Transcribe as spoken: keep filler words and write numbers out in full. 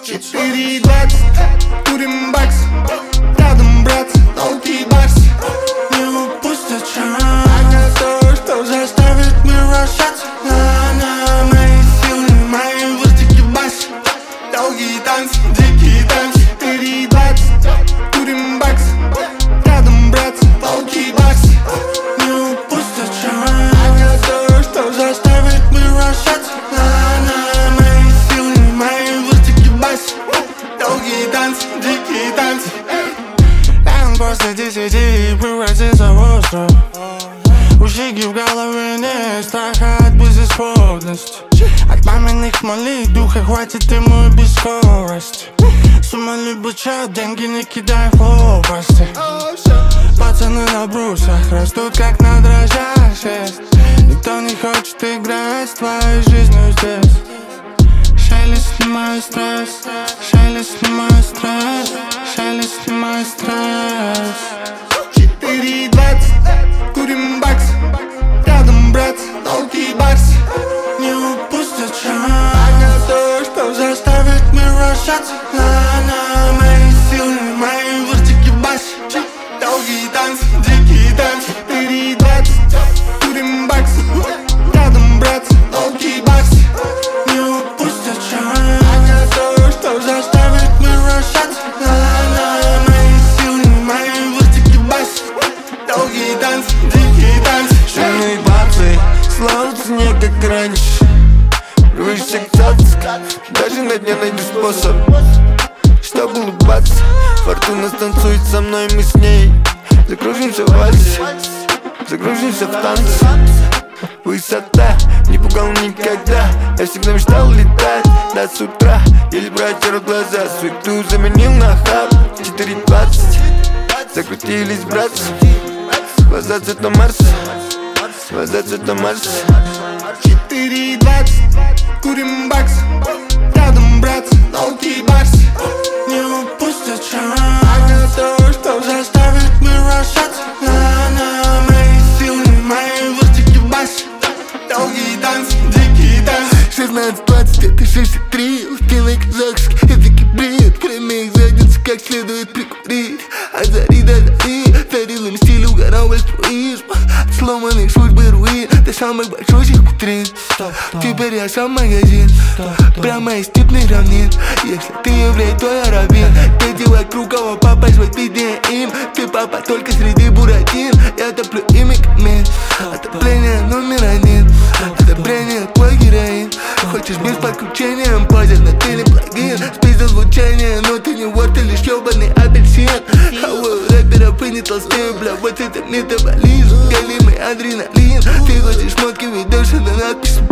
Четыре двадцать, курим бакс, рядом брат, долгий барс. Не упустят шанс, это то, что заставит мир вращаться. На мои силы, мои вертики бас. Долгий танц, дикий танц. Четыре двадцать, курим бакс, рядом брат, долгий барс. Не упустят шанс, это то, что заставит мир вращаться. На мои силы, мои вертики бас. Долгий танц, дикий танц. После десяти превратится в остров. У Жиги в голове нет страха от безысходности. От маминых молитв духа хватит ему без скорости. Самолюб чат, деньги не кидай в области. Пацаны на брусьях растут как на дрожжах шесть. Никто не хочет играть с твоей жизнью здесь. Шелли, снимай стресс, Шелли, снимай стресс, Шелли, снимай стресс. Четыре двадцать, курим бакс, рядом брат, долгий барс. Не упустят шанс, это то, что заставит мир вращаться. На мои силы, мои вертики бас. Долгий танц, дикий танц. Четыре двадцать, курим бакс, рядом брат, долгий барс. Не упустят шанс, это то, что заставит мир вращаться. На мои силы, мои вертики бас. Долгий танц, дикий танц. Шумные бабцы, славятся не как раньше. Привычься к цацке, даже на дне найду способ, чтобы улыбаться. Фортуна станцует со мной, мы с ней закружимся в вальсе, закружимся в танце. Высота не пугал никогда. Я всегда мечтал летать до с утра или брать в глаза. Суету заменил на хаб. Четыре двадцать, закрутились братцы. Глаза цвета Марса, глаза цвета Марса. Четыре двадцать, курим бакс, рядом брат, долгий барс. Не упустят шанс, это то, что заставит мир вращаться. На мои силы, мои вертики бас. Долгий танц, дикий танц. Шестнадцать двадцать, это шестьдесят три. Устилый казахский, это гибрид. Время их задницы как следует прикурить. От зари до зари, царил им стиль, угорал альтруизм. От сломанных судьбы руин до самых больших витрин. Теперь я сам магазин, прямо из степных равнин. Если ты еврей, то я раввин. Дети вокруг, кого попасть в виднее им. Ты папа только среди буратин. Я топлю ими камин. Отопление номер один, одобрение твой героин. Хочешь без подключения, позер на теле плагин. Спиздил звучание, но ты не ворд, ты лишь ёбаный апельсин. Хаваю рэперов и не толстею, бля, вот это метаболизм. Галимый адреналин, ты хочешь шмотки, ведёшься на надпись